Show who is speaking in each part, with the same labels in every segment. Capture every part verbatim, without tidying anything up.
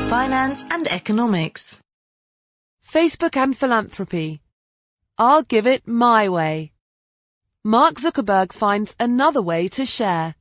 Speaker 1: finance and economics.
Speaker 2: Facebook and philanthropy. I'll give it my way. Mark Zuckerberg finds another way to share.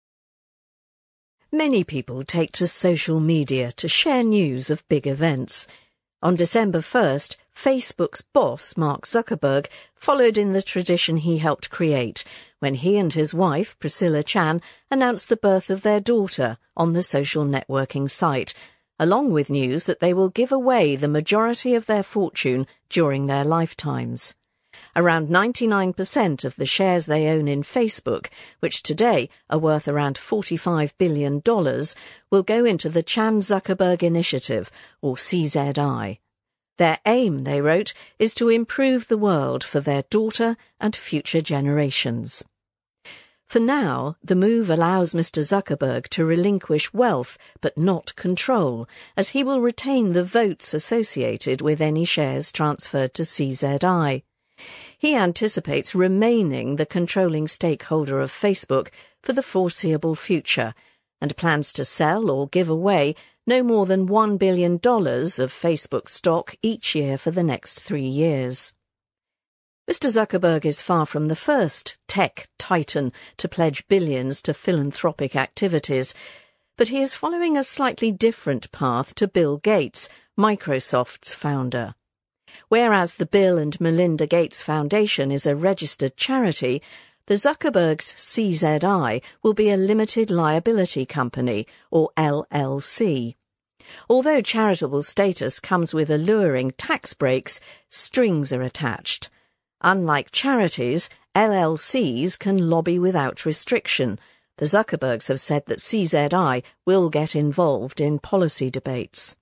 Speaker 3: Many people take to social media to share news of big events. On December first, Facebook's boss, Mark Zuckerberg, followed in the tradition he helped create when he and his wife, Priscilla Chan, announced the birth of their daughter on the social networking site, along with news that they will give away the majority of their fortune during their lifetimes. Around ninety-nine percent of the shares they own in Facebook, which today are worth around forty-five billion dollars, will go into the Chan Zuckerberg Initiative, or C Z I. Their aim, they wrote, is to improve the world for their daughter and future generations. For now, the move allows Mister Zuckerberg to relinquish wealth but not control, as he will retain the votes associated with any shares transferred to C Z I. He anticipates remaining the controlling stakeholder of Facebook for the foreseeable future and plans to sell or give away no more than one billion dollars of Facebook stock each year for the next three years. Mister Zuckerberg is far from the first tech titan to pledge billions to philanthropic activities, but he is following a slightly different path to Bill Gates, Microsoft's founder. Whereas the Bill and Melinda Gates Foundation is a registered charity, the Zuckerberg's C Z I will be a limited liability company, or L L C. Although charitable status comes with alluring tax breaks, strings are attached. Unlike charities, L L Cs can lobby without restriction. The Zuckerbergs have said that C Z I will get involved in policy debates.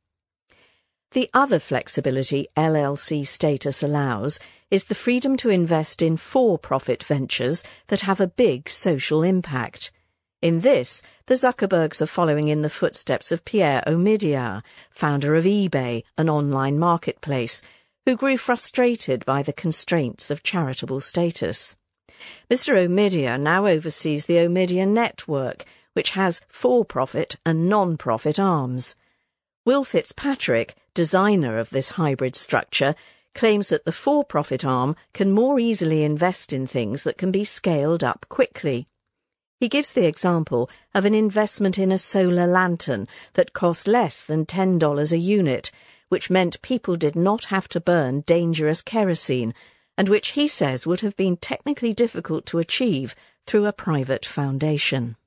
Speaker 3: The other flexibility L L C status allows is the freedom to invest in for-profit ventures that have a big social impact. In this, the Zuckerbergs are following in the footsteps of Pierre Omidyar, founder of eBay, an online marketplace, who grew frustrated by the constraints of charitable status. Mister Omidyar now oversees the Omidyar Network, which has for-profit and non-profit arms. Will Fitzpatrick, designer of this hybrid structure, claims that the for-profit arm can more easily invest in things that can be scaled up quickly. He gives the example of an investment in a solar lantern that cost less than ten dollars a unit, which meant people did not have to burn dangerous kerosene, and which he says would have been technically difficult to achieve through a private foundation.